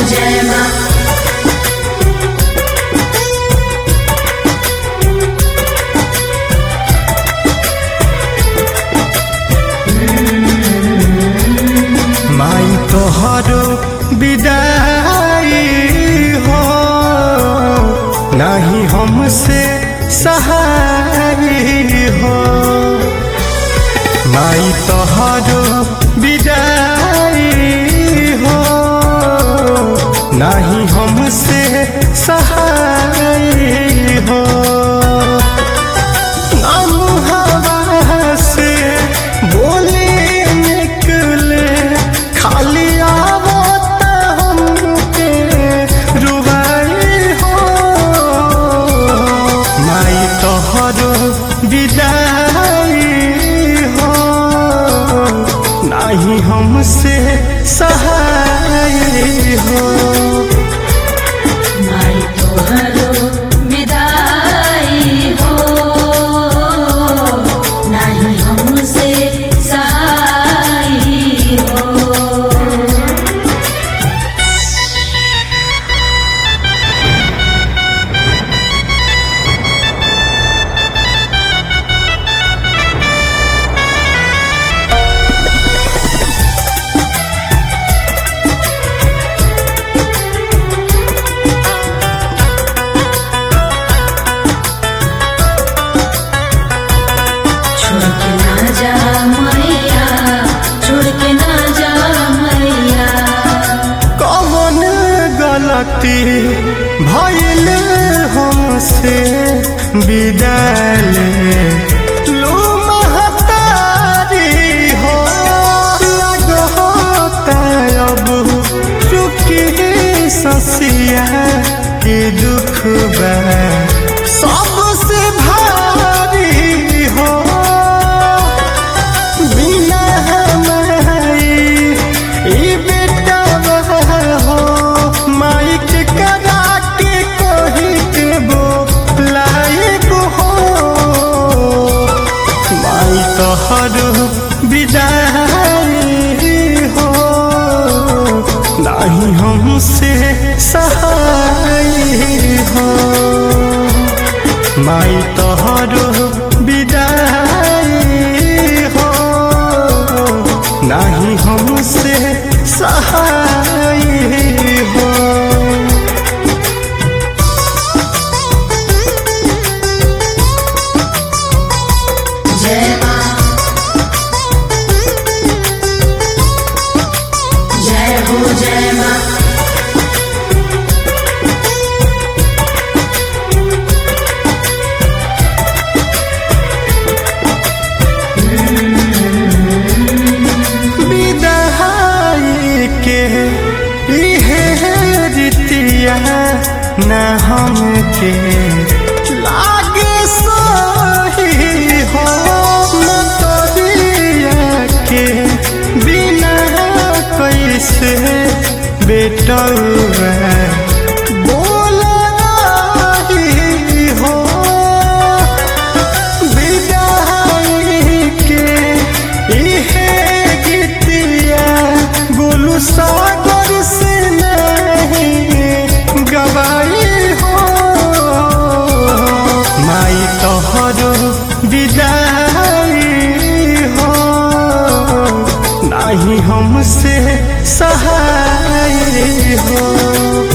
जय माँ। माई तोहरो विदाई हो नहीं हमसे सहाय हो। माई तोहरो विदाई हो नहीं हमसे सहाय हो। हवा से बोले निकले खाली आवत हमके रुबाई हो। माई तोहरो विदाई हो नहीं हमसे सहाय हो। माई तोहरो विदाई हो नहीं हमसे सहाय हो। छोड़ के ना जा मैया, छोड़ के ना जा मैया। कौन गलती भइल हमसे विदाई लो महतारी हो। लगता अब चुकी ससिया के दुख बा सबसे भारी हो। बिना हमारी ई बेटा हो माई के करा के कोही के बोलाइब हो। माई तोहरो विदाई हो नहीं हमसे सहाय हो। माई तोहरो विदाई हो नहीं हमसे सहाय हो। जय माँ, जय हो जय माँ। विदाई के इहे रीतिया न हमके लागे सही हो। न तोरिया के बिना कैसे बेटा बोल रही हो। विदाई के इहे गीतिया गोलू सागर से नहीं गवाई हो। माई तोहरो विदाई हो नहीं हमसे सहाय हो।